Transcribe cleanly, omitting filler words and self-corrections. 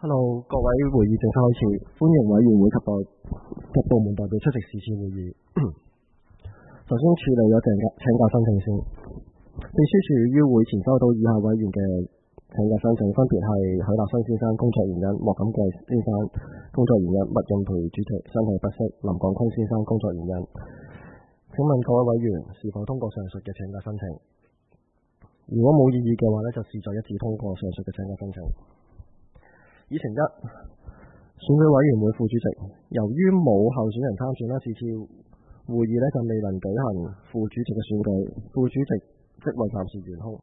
Hello，各位會議正式開始，歡迎委員會及部門代表出席是次會議。首先處理咗請假申請先。秘書處於會前收到以下委員嘅請假申請，分別係許立新先生工作原因，莫錦貴先生工作原因，麥潤培主席身體不適，林廣坤先生工作原因。請問各位委員是否通過上述嘅請假申請？如果冇異議嘅話就視作一致通過上述嘅請假申請。議程一，選舉委員會副主席。由於冇候選人參選啦，是次會議就未能舉行副主席嘅選舉，副主席職位暫時懸空。